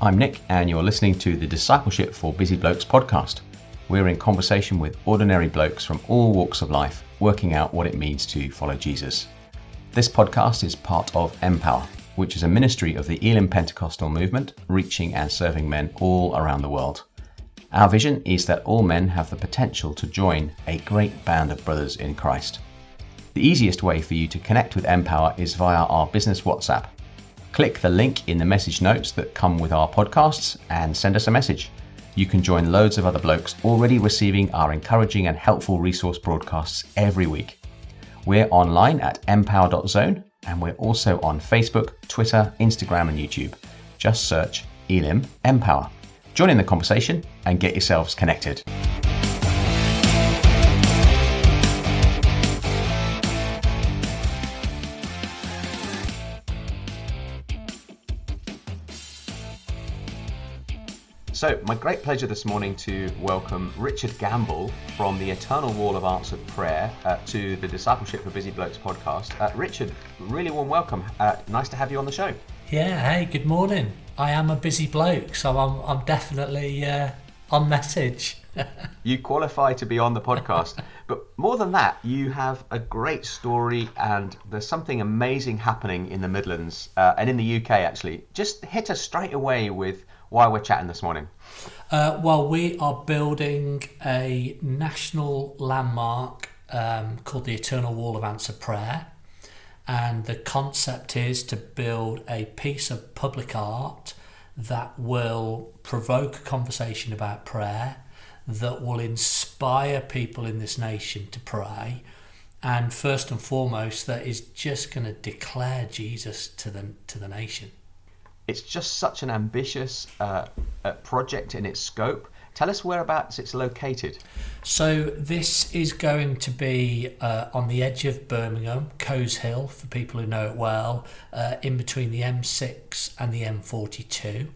I'm Nick, and you're listening to the Discipleship for Busy Blokes podcast. We're in conversation with ordinary blokes from all walks of life, working out what it means to follow Jesus. This podcast is part of Empower, which is a ministry of the Elim Pentecostal movement, reaching and serving men all around the world. Our vision is that all men have the potential to join a great band of brothers in Christ. The easiest way for you to connect with Empower is via our business WhatsApp. Click the link in the message notes that come with our podcasts and send us a message. You can join loads of other blokes already receiving our encouraging and helpful resource broadcasts every week. We're online at empower.zone, and we're also on Facebook, Twitter, Instagram and YouTube. Just search Elim Empower. Join in the conversation and get yourselves connected. So, my great pleasure this morning to welcome Richard Gamble from the Eternal Wall of Answered Prayer to the Discipleship for Busy Blokes podcast. Richard, really warm welcome. Nice to have you on the show. Yeah, hey, good morning. I am a busy bloke, so I'm definitely on message. You qualify to be on the podcast, but more than that, you have a great story and there's something amazing happening in the Midlands and in the UK actually. Just hit us straight away with why we're chatting this morning. Well, we are building a national landmark called the Eternal Wall of Answered Prayer. And the concept is to build a piece of public art that will provoke a conversation about prayer, that will inspire people in this nation to pray, and first and foremost, that is just going to declare Jesus to the nation. It's just such an ambitious project in its scope. Tell us whereabouts it's located. So this is going to be on the edge of Birmingham, Coes Hill, for people who know it well, in between the M6 and the M42.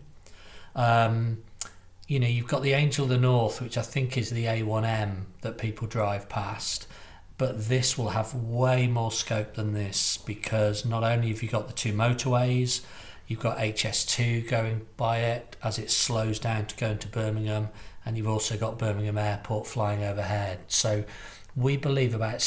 You've got the Angel of the North, which I think is the A1M that people drive past. But this will have way more scope than this, because not only have you got the two motorways, you've got HS2 going by it as it slows down to go into Birmingham, and you've also got Birmingham Airport flying overhead. So we believe about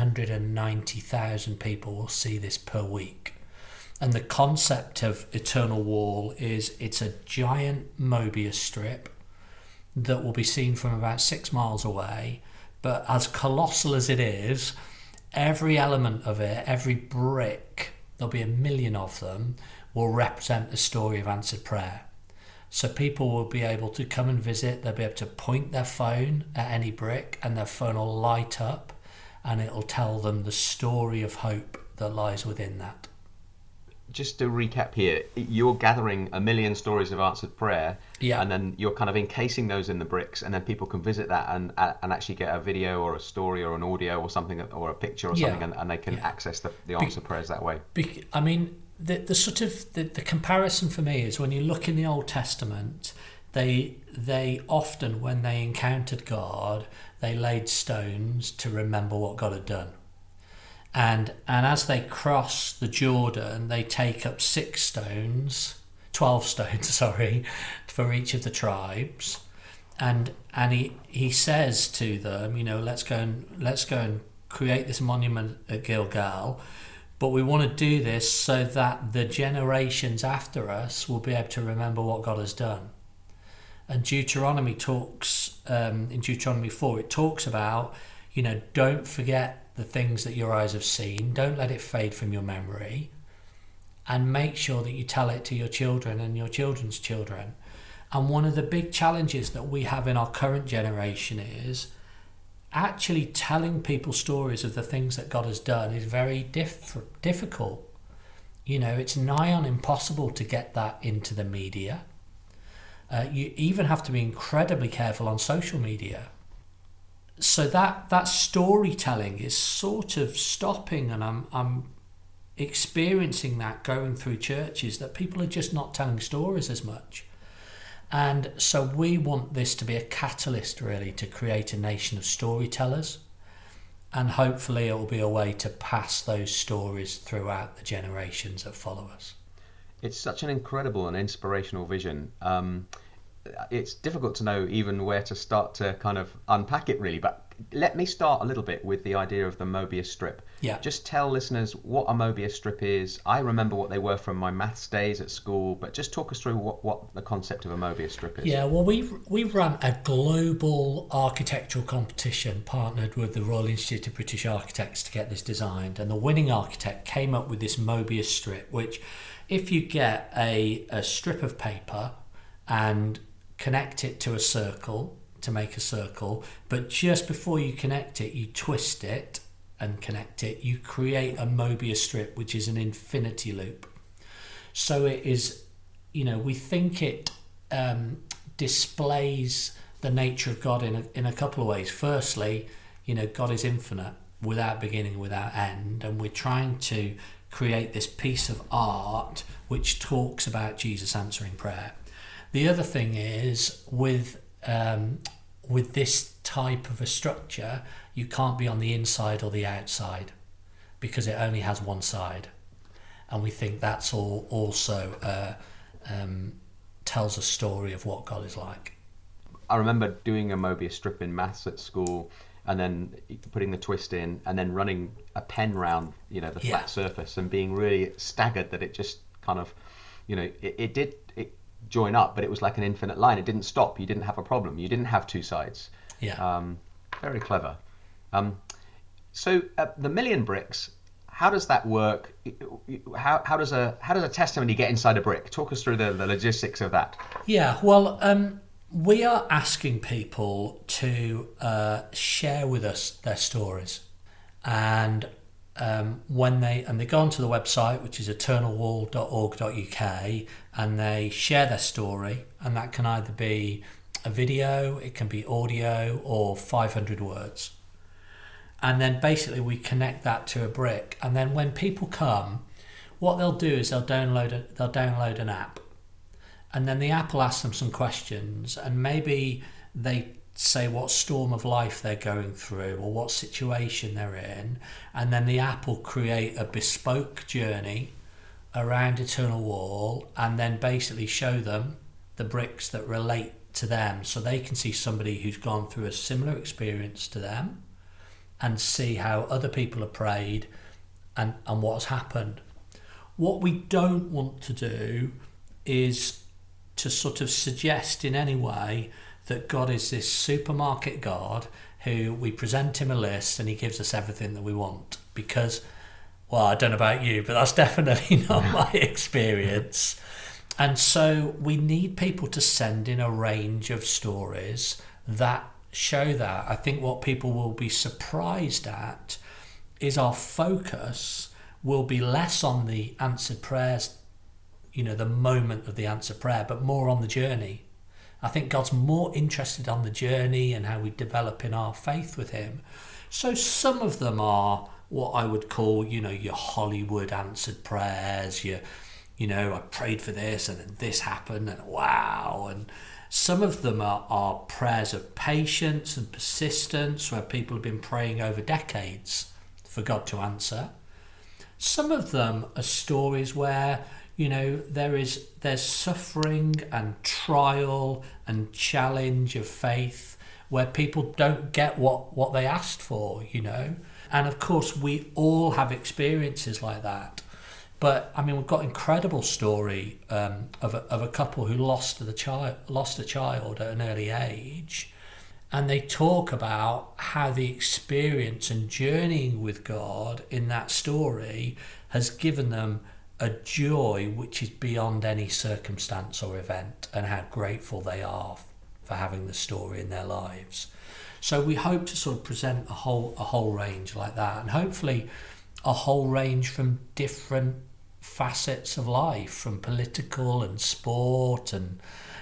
790,000 people will see this per week. And the concept of Eternal Wall is it's a giant Mobius strip that will be seen from about 6 miles away. But as colossal as it is, every element of it, every brick, there'll be 1 million of them, will represent the story of answered prayer. So people will be able to come and visit, they'll be able to point their phone at any brick and their phone will light up and it'll tell them the story of hope that lies within that. Just to recap here, you're gathering 1 million stories of answered prayer, and then you're kind of encasing those in the bricks, and then people can visit that and actually get a video or a story or an audio or something, or a picture or something, and they can access the answered prayers that way. The sort of the comparison for me is when you look in the Old Testament, they often, when they encountered God, they laid stones to remember what God had done. And as they cross the Jordan, they take up 12 stones, for each of the tribes. And he says to them, let's go and create this monument at Gilgal. But we want to do this so that the generations after us will be able to remember what God has done. And Deuteronomy talks, in Deuteronomy 4, it talks about, don't forget the things that your eyes have seen. Don't let it fade from your memory. And make sure that you tell it to your children and your children's children. And one of the big challenges that we have in our current generation is actually telling people stories of the things that God has done is very difficult. It's nigh on impossible to get that into the media. You even have to be incredibly careful on social media. So that storytelling is sort of stopping, and I'm experiencing that going through churches, that people are just not telling stories as much. And so we want this to be a catalyst, really, to create a nation of storytellers. And hopefully it will be a way to pass those stories throughout the generations that follow us. It's such an incredible and inspirational vision. It's difficult to know even where to start to kind of unpack it really, but let me start a little bit with the idea of the Mobius strip. Yeah. Just tell listeners what a Mobius strip is. I remember what they were from my maths days at school, but just talk us through what the concept of a Mobius strip is. Yeah, well, we ran a global architectural competition partnered with the Royal Institute of British Architects to get this designed, and the winning architect came up with this Mobius strip, which if you get a strip of paper and connect it to a circle to make a circle, but just before you connect it, you twist it and connect it, you create a Mobius strip, which is an infinity loop. So it is, we think it displays the nature of God in a couple of ways. Firstly, God is infinite, without beginning, without end, and we're trying to create this piece of art which talks about Jesus answering prayer. The other thing is with this type of a structure, you can't be on the inside or the outside because it only has one side, and we think that's also tells a story of what God is like. I remember doing a Mobius strip in maths at school, and then putting the twist in, and then running a pen round, the flat surface, and being really staggered that it just kind of, it did join up, but it was like an infinite line. It didn't stop. You didn't have a problem. You didn't have two sides. Yeah. Very clever. So the million bricks, how does that work? How does a testimony get inside a brick? Talk us through the logistics of that. Yeah. Well, we are asking people to share with us their stories, and when they go onto the website, which is eternalwall.org.uk, and they share their story, and that can either be a video, it can be audio, or 500 words. And then basically we connect that to a brick, and then when people come, what they'll do is they'll download an app, and then the app will ask them some questions, and maybe they say what storm of life they're going through or what situation they're in, and then the app will create a bespoke journey around Eternal Wall, and then basically show them the bricks that relate to them, so they can see somebody who's gone through a similar experience to them and see how other people have prayed and what's happened. What we don't want to do is to sort of suggest in any way that God is this supermarket God who we present him a list and he gives us everything that we want, because, well, I don't know about you, but that's definitely not my experience. And so we need people to send in a range of stories that show that. I think what people will be surprised at is our focus will be less on the answered prayers, the moment of the answered prayer, but more on the journey. I think God's more interested on the journey and how we develop in our faith with him. So some of them are what I would call, your Hollywood answered prayers, I prayed for this and then this happened and wow. And some of them are prayers of patience and persistence where people have been praying over decades for God to answer. Some of them are stories where, there's suffering and trial and challenge of faith where people don't get what they asked for, And of course, we all have experiences like that. But we've got incredible story of a couple who lost a child at an early age, and they talk about how the experience and journeying with God in that story has given them a joy which is beyond any circumstance or event, and how grateful they are for having the story in their lives. So we hope to sort of present a whole range like that, and hopefully a whole range from different facets of life, from political and sport and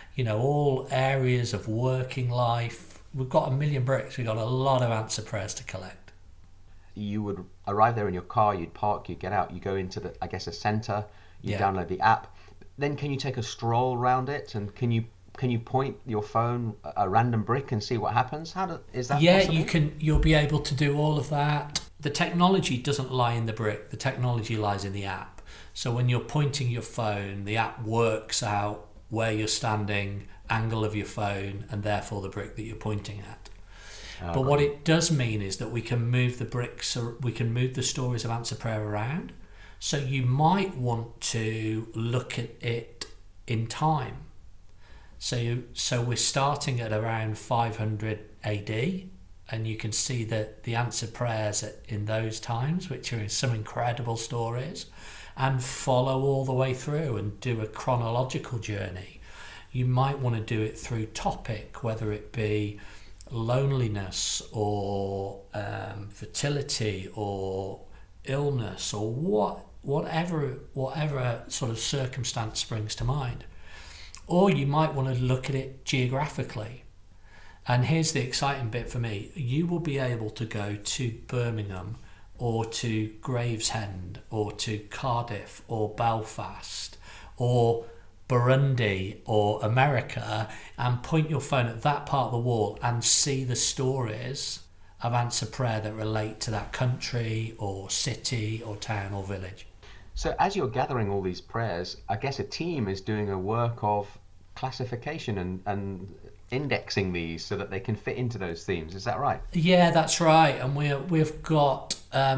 all areas of working life. We've got 1 million bricks. We've got a lot of answer prayers to collect. You would arrive there in your car, you'd park, you'd get out, you go into a centre, you download the app. Then can you take a stroll around it, and can you point your phone a random brick and see what happens? Is that possible? You'll be able to do all of that. The technology doesn't lie in the brick, the technology lies in the app. So when you're pointing your phone, the app works out where you're standing, angle of your phone, and therefore the brick that you're pointing at. But what it does mean is that we can move the bricks, or we can move the stories of answer prayer around. So you might want to look at it in time. So we're starting at around 500 AD, and you can see that the answered prayers in those times, which are some incredible stories, and follow all the way through and do a chronological journey. You might want to do it through topic, whether it be loneliness or fertility or illness or whatever sort of circumstance springs to mind. Or you might want to look at it geographically. And here's the exciting bit for me. You will be able to go to Birmingham or to Gravesend or to Cardiff or Belfast or Burundi or America and point your phone at that part of the wall and see the stories of answer prayer that relate to that country or city or town or village. So as you're gathering all these prayers, I guess a team is doing a work of classification and indexing these so that they can fit into those themes. Is that right? Yeah, that's right. And we've got,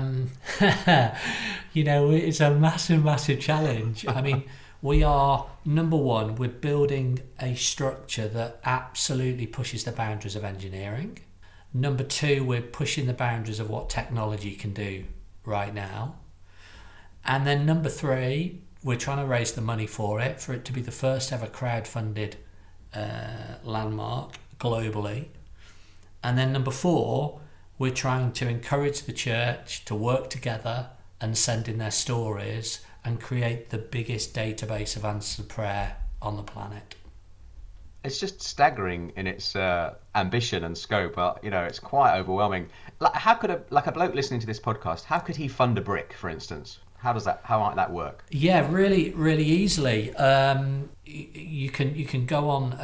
it's a massive challenge. I mean, we are, number one, we're building a structure that absolutely pushes the boundaries of engineering. Number two, we're pushing the boundaries of what technology can do right now. And then number three, we're trying to raise the money for it to be the first ever crowd-funded landmark globally. And then number four, we're trying to encourage the church to work together and send in their stories and create the biggest database of answered prayer on the planet. It's just staggering in its ambition and scope. It's quite overwhelming. How could a bloke listening to this podcast, how could he fund a brick, for instance? How might that work? Yeah, really, really easily. You can go on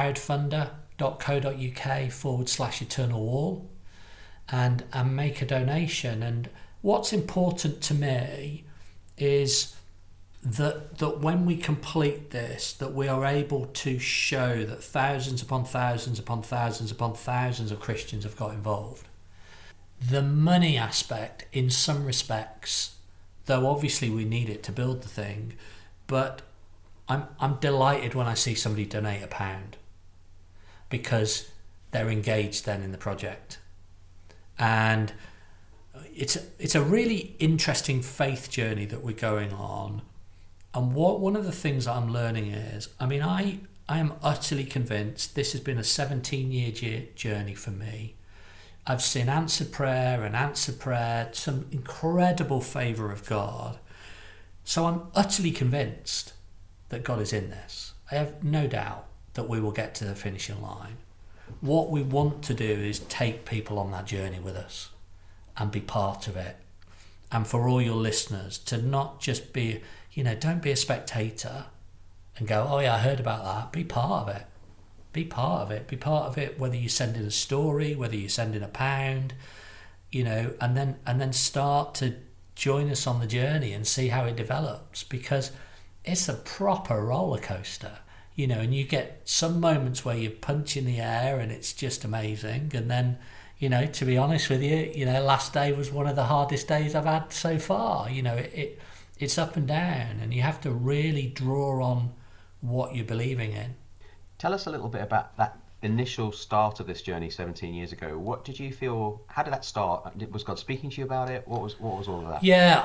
crowdfunder.co.uk/eternal wall and make a donation. And what's important to me is that when we complete this, that we are able to show that thousands upon thousands upon thousands upon thousands of Christians have got involved. The money aspect, in some respects, though obviously we need it to build the thing, but I'm delighted when I see somebody donate £1 because they're engaged then in the project. And it's a really interesting faith journey that we're going on. And one of the things that I'm learning is, I am utterly convinced this has been a 17-year journey for me. I've seen answered prayer, some incredible favour of God. So I'm utterly convinced that God is in this. I have no doubt that we will get to the finishing line. What we want to do is take people on that journey with us and be part of it. And for all your listeners to not just be, don't be a spectator and go, oh yeah, I heard about that. Be part of it. Be part of it. Be part of it, whether you send in a story, whether you send in £1, and then start to join us on the journey and see how it develops, because it's a proper roller coaster, and you get some moments where you punch in the air and it's just amazing. And then, to be honest with you, last day was one of the hardest days I've had so far. It's up and down, and you have to really draw on what you're believing in. Tell us a little bit about that initial start of this journey 17 years ago. What did you feel? How did that start? Was God speaking to you about it? What was all of that? Yeah,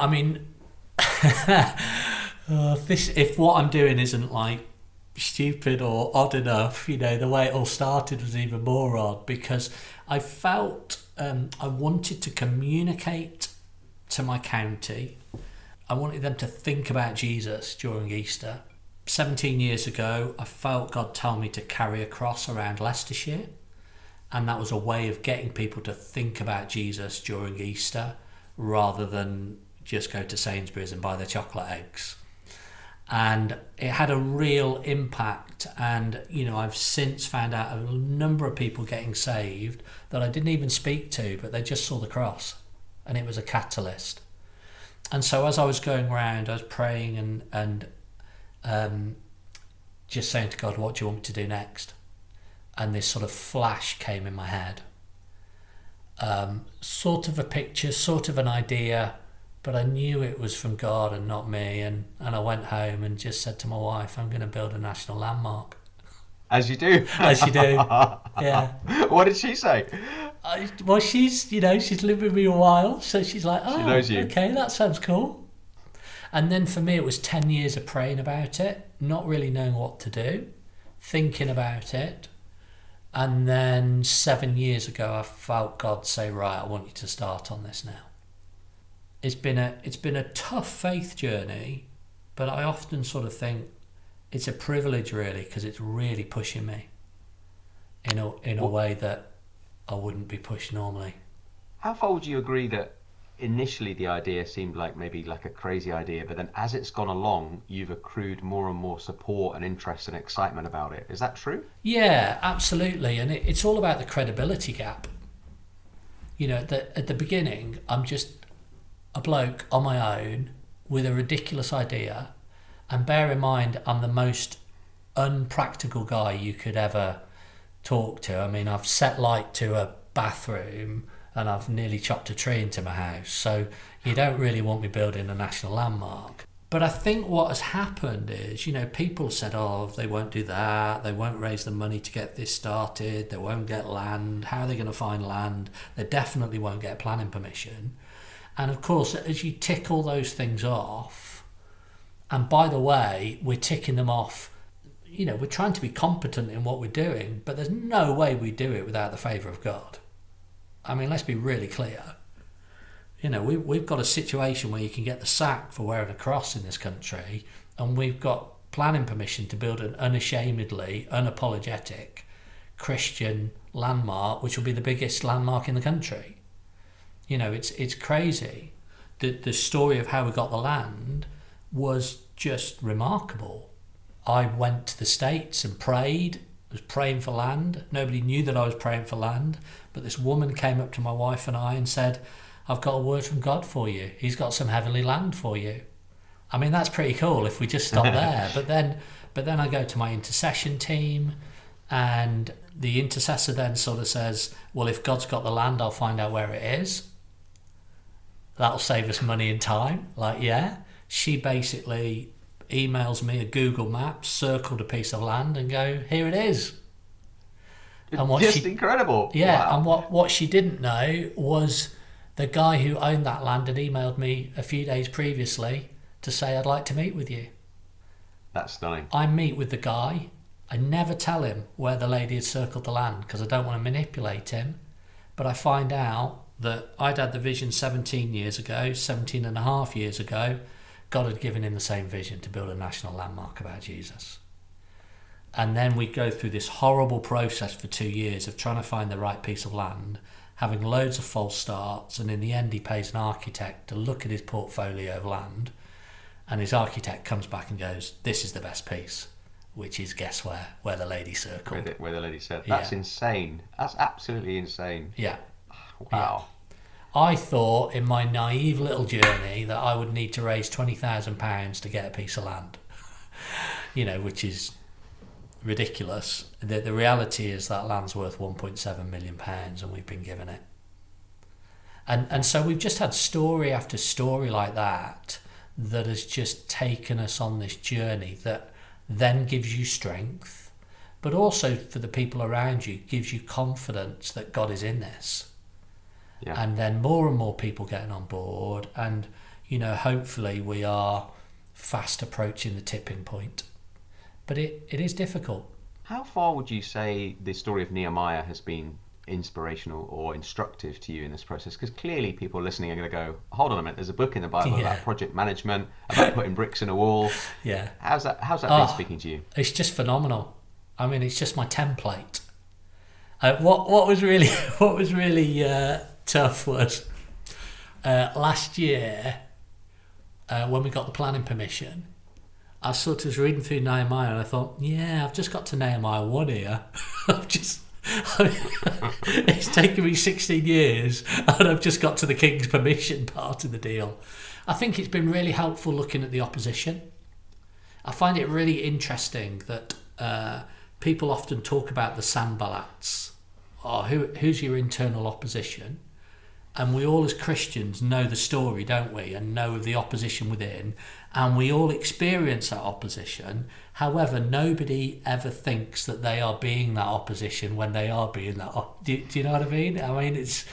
if what I'm doing isn't like stupid or odd enough, the way it all started was even more odd, because I felt I wanted to communicate to my county. I wanted them to think about Jesus during Easter. 17 years ago, I felt God tell me to carry a cross around Leicestershire, and that was a way of getting people to think about Jesus during Easter rather than just go to Sainsbury's and buy their chocolate eggs. And it had a real impact, and I've since found out a number of people getting saved that I didn't even speak to, but they just saw the cross and it was a catalyst. And so as I was going around, I was praying and just saying to God, what do you want me to do next? And this sort of flash came in my head. Sort of a picture, sort of an idea, but I knew it was from God and not me. And I went home and just said to my wife, I'm going to build a national landmark. As you do. As you do, yeah. What did she say? Well, she's lived with me a while, so she's like, oh, she knows you. Okay, that sounds cool. And then for me, it was 10 years of praying about it, not really knowing what to do, thinking about it. And then 7 years ago, I felt God say, right, I want you to start on this now. It's been a tough faith journey, but I often sort of think it's a privilege really, because it's really pushing me in a way that I wouldn't be pushed normally. How far would you agree that initially the idea seemed like maybe like a crazy idea, but then as it's gone along, you've accrued more and more support and interest and excitement about it? Is that true? Yeah, absolutely. And it's all about the credibility gap. At the beginning, I'm just a bloke on my own with a ridiculous idea. And bear in mind, I'm the most unpractical guy you could ever talk to. I mean, I've set light to a bathroom and I've nearly chopped a tree into my house. So you don't really want me building a national landmark. But I think what has happened is, people said, oh, they won't do that. They won't raise the money to get this started. They won't get land. How are they going to find land? They definitely won't get planning permission. And of course, as you tick all those things off, and by the way, we're ticking them off, we're trying to be competent in what we're doing, but there's no way we do it without the favour of God. I mean, let's be really clear. We've got a situation where you can get the sack for wearing a cross in this country, and we've got planning permission to build an unashamedly, unapologetic Christian landmark, which will be the biggest landmark in the country. It's crazy. The story of how we got the land was just remarkable. I went to the States and prayed, was praying for land. Nobody knew that I was praying for land, but this woman came up to my wife and I and said, I've got a word from God for you. He's got some heavenly land for you. I mean, that's pretty cool if we just stop there. But then I go to my intercession team, and the intercessor then sort of says, well, if God's got the land, I'll find out where it is. That'll save us money and time. Yeah. She basically emails me a Google Maps, circled a piece of land and go, here it is. And incredible. Yeah, wow. And what she didn't know was the guy who owned that land had emailed me a few days previously to say, I'd like to meet with you. That's stunning. I meet with the guy. I never tell him where the lady had circled the land because I don't want to manipulate him. But I find out that I'd had the vision 17 and a half years ago. God had given him the same vision to build a national landmark about Jesus. And then we go through this horrible process for 2 years of trying to find the right piece of land, having loads of false starts, and in the end he pays an architect to look at his portfolio of land, and his architect comes back and goes, this is the best piece, which is, guess where the lady circled. Where the lady said. That's insane. That's absolutely insane. Yeah. Wow. Yeah. I thought in my naive little journey that I would need to raise £20,000 to get a piece of land, which is ridiculous. The reality is that land's worth £1.7 million and we've been given it. And so we've just had story after story like that has just taken us on this journey that then gives you strength, but also for the people around you gives you confidence that God is in this. Yeah. And then more and more people getting on board, and hopefully we are fast approaching the tipping point. But it is difficult. How far would you say the story of Nehemiah has been inspirational or instructive to you in this process? Because clearly people listening are going to go, hold on a minute, there's a book in the Bible about project management, about putting bricks in a wall. Yeah. How's that been speaking to you? It's just phenomenal. I mean, it's just my template. What was really tough was last year when we got the planning permission, I sort of was reading through Nehemiah and I thought, yeah, I've just got to Nehemiah 1 here. I mean, it's taken me 16 years and I've just got to the King's permission part of the deal. I think it's been really helpful looking at the opposition. I find it really interesting that people often talk about the Sanballats, or who's your internal opposition, and we all as Christians know the story, don't we, and know of the opposition within, and we all experience that opposition. However, nobody ever thinks that they are being that opposition when they are being that. Do you know what I mean? I mean, it's,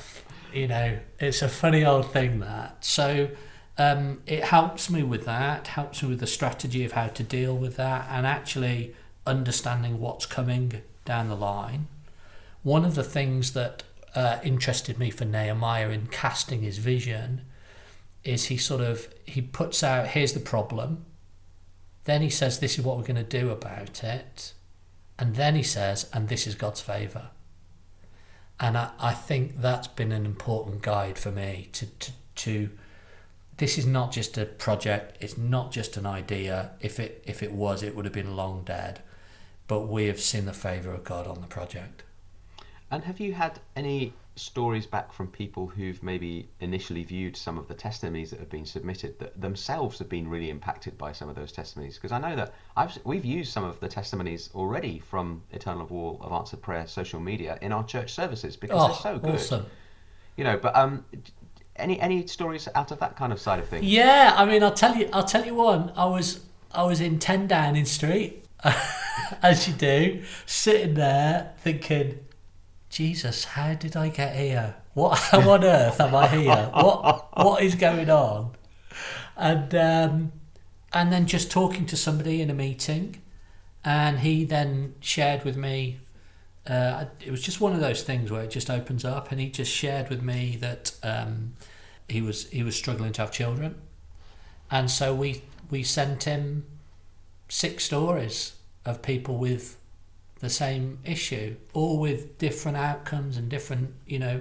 it's a funny old thing, that. So it helps me with that, helps me with the strategy of how to deal with that, and actually understanding what's coming down the line. One of the things that interested me for Nehemiah in casting his vision is he puts out, here's the problem, then he says this is what we're going to do about it, and then he says, and this is God's favour. And I think that's been an important guide for me to this is not just a project, it's not just an idea. If it was, it would have been long dead, but we have seen the favour of God on the project. And have you had any stories back from people who've maybe initially viewed some of the testimonies that have been submitted that themselves have been really impacted by some of those testimonies? Because I know that we've used some of the testimonies already from Eternal Wall of Answered Prayer social media in our church services because they're so good. Awesome. But any stories out of that kind of side of things? Yeah, I mean, I'll tell you one. I was in 10 Downing Street, as you do, sitting there thinking, Jesus, how did I get here? How on earth am I here? What is going on? And then just talking to somebody in a meeting, and he then shared with me. It was just one of those things where it just opens up, and he just shared with me that he was struggling to have children, and so we sent him 6 stories of people with the same issue, all with different outcomes and different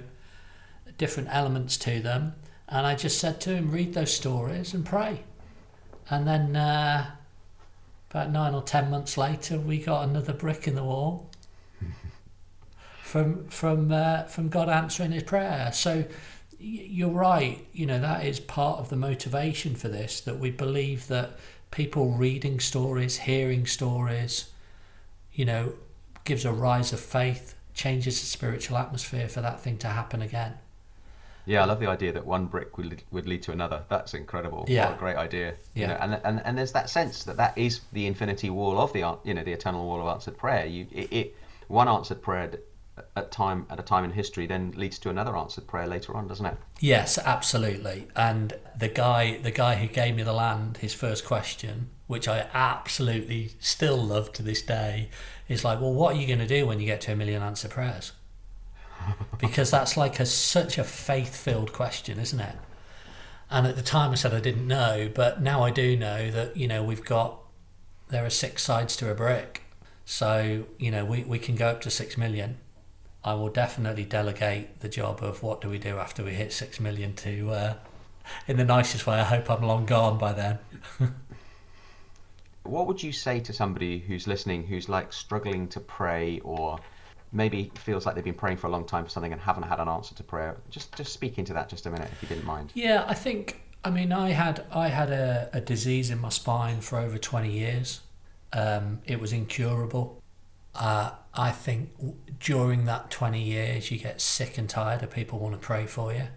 elements to them. And I just said to him, read those stories and pray. And then about 9 or 10 months later, we got another brick in the wall from God answering his prayer. So you're right, that is part of the motivation for this, that we believe that people reading stories, hearing stories, gives a rise of faith, changes the spiritual atmosphere for that thing to happen again. Yeah, I love the idea that one brick would lead to another. That's incredible. Yeah. What a great idea. Yeah. And there's that sense that is the infinity wall of the eternal wall of answered prayer. One answered prayer at a time in history then leads to another answered prayer later on, doesn't it? Yes, absolutely. And the guy who gave me the land, his first question, which I absolutely still love to this day, is like, well, what are you going to do when you get to 1 million answered prayers? Because that's like such a faith-filled question, isn't it? And at the time I said I didn't know, but now I do know that, there are 6 sides to a brick. So, we can go up to 6 million. I will definitely delegate the job of what do we do after we hit 6 million to, in the nicest way, I hope I'm long gone by then. What would you say to somebody who's listening, who's like struggling to pray, or maybe feels like they've been praying for a long time for something and haven't had an answer to prayer? Just speak into that just a minute, if you didn't mind. Yeah, I had a disease in my spine for over 20 years. It was incurable. I think during that 20 years, you get sick and tired of people want to pray for you.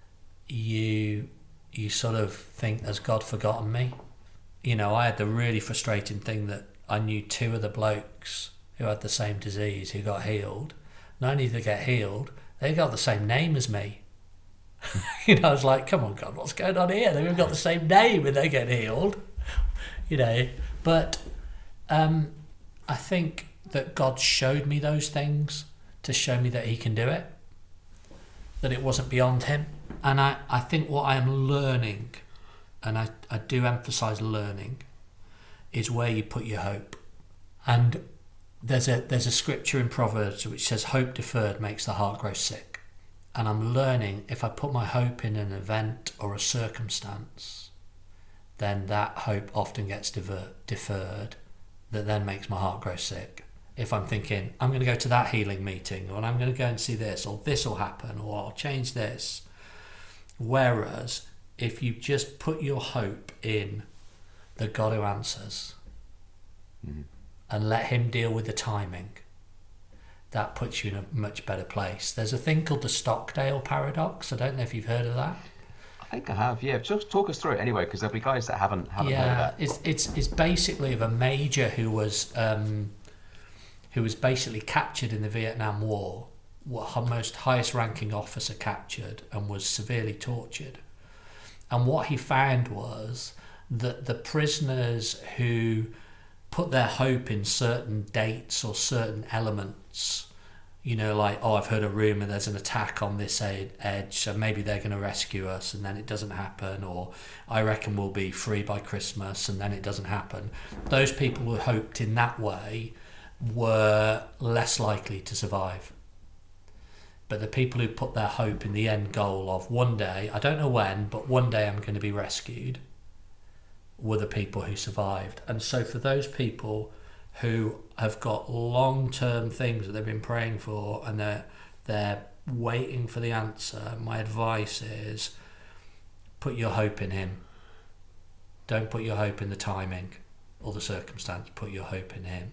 You sort of think, has God forgotten me? I had the really frustrating thing that I knew 2 of the blokes who had the same disease who got healed. Not only did they get healed, they got the same name as me. I was like, come on, God, what's going on here? They've got the same name and they get healed. But I think that God showed me those things to show me that he can do it, that it wasn't beyond him. And I think what I am learning, and I do emphasise learning, is where you put your hope. And there's a scripture in Proverbs which says hope deferred makes the heart grow sick. And I'm learning, if I put my hope in an event or a circumstance, then that hope often gets deferred, that then makes my heart grow sick. If I'm thinking, I'm going to go to that healing meeting, or I'm going to go and see this, or this will happen, or I'll change this. Whereas if you just put your hope in the God who answers and let him deal with the timing, that puts you in a much better place. There's a thing called the Stockdale paradox. I don't know if you've heard of that. I think I have, yeah. Just talk us through it anyway, because there'll be guys that haven't heard of that. It's basically of a major who was basically captured in the Vietnam War, most highest ranking officer captured, and was severely tortured. And what he found was that the prisoners who put their hope in certain dates or certain elements, like, oh, I've heard a rumour there's an attack on this edge, so maybe they're going to rescue us, and then it doesn't happen, or I reckon we'll be free by Christmas, and then it doesn't happen. Those people who hoped in that way were less likely to survive. But the people who put their hope in the end goal of one day, I don't know when, but one day I'm going to be rescued, were the people who survived. And so for those people who have got long-term things that they've been praying for, and they're waiting for the answer, my advice is put your hope in him. Don't put your hope in the timing or the circumstance. Put your hope in him.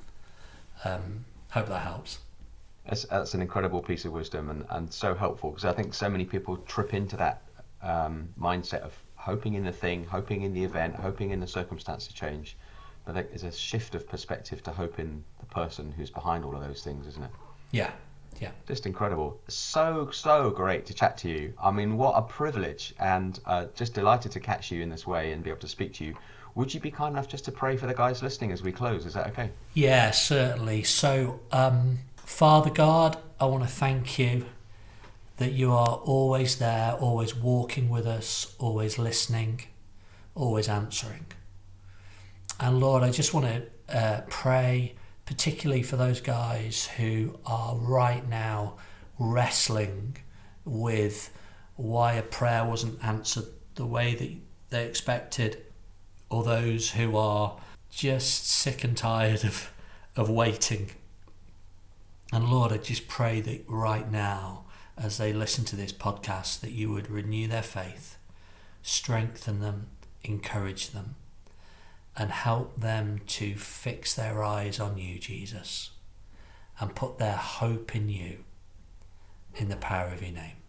Hope that helps. That's an incredible piece of wisdom, and so helpful, because I think so many people trip into that mindset of hoping in the thing, hoping in the event, hoping in the circumstance to change. But there's a shift of perspective to hope in the person who's behind all of those things, isn't it? Yeah. Just incredible. So great to chat to you. I mean, what a privilege, and just delighted to catch you in this way and be able to speak to you. Would you be kind enough just to pray for the guys listening as we close? Is that okay? Yeah, certainly. So, Father God, I want to thank you that you are always there, always walking with us, always listening, always answering. And Lord, I just want to pray particularly for those guys who are right now wrestling with why a prayer wasn't answered the way that they expected, or those who are just sick and tired of waiting. And Lord, I just pray that right now, as they listen to this podcast, that you would renew their faith, strengthen them, encourage them, and help them to fix their eyes on you, Jesus, and put their hope in you, in the power of your name.